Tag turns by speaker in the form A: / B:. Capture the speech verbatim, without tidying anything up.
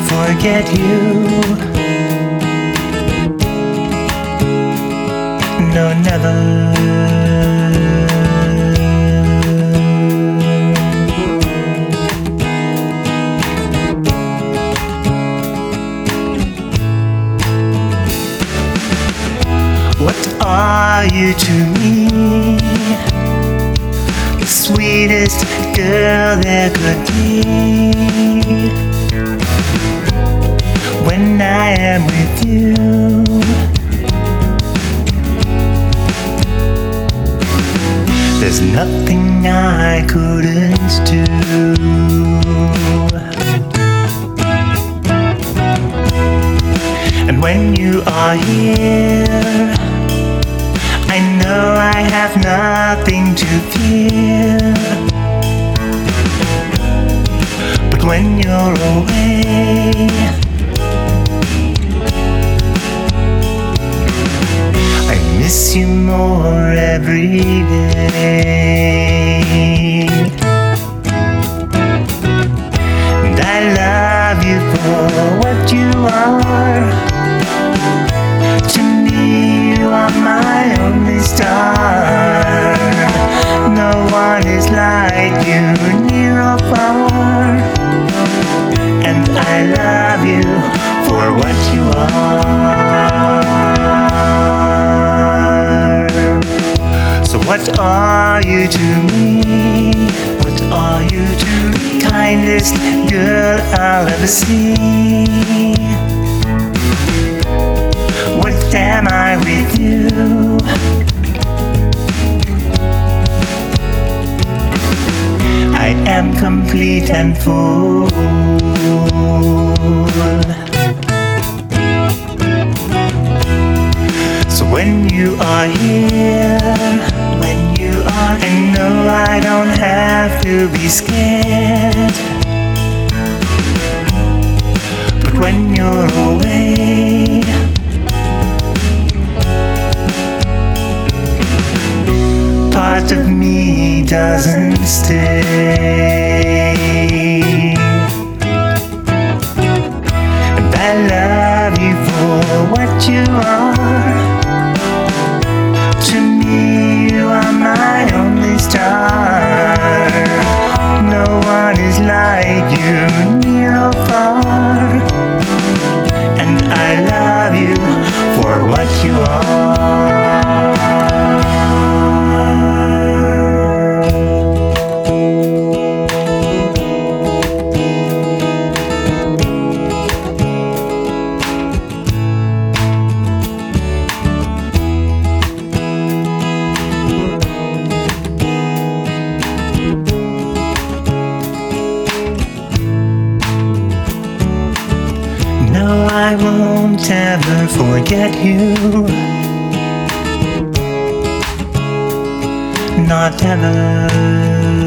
A: forget you. No, never. What are you to me? The sweetest girl there could be. When I am with you, there's nothing I couldn't do. And when you are here, I know I have nothing to fear. But when you're away, I miss you more every day. And I love you for what you are. To me, you are my only star. No one is like you, near or far. And I love you for what you are. So what are you to me? What are you to me? Kindest girl I'll ever see. What am I with you? I am complete and full. So when you are here, when you are, I know I don't have to be scared. But when you're away, part of me doesn't stay. And I love you for what you are. To me, you are my only star. No one is like you, near or far. And I love you for what you are. No, I won't ever forget you. Not ever.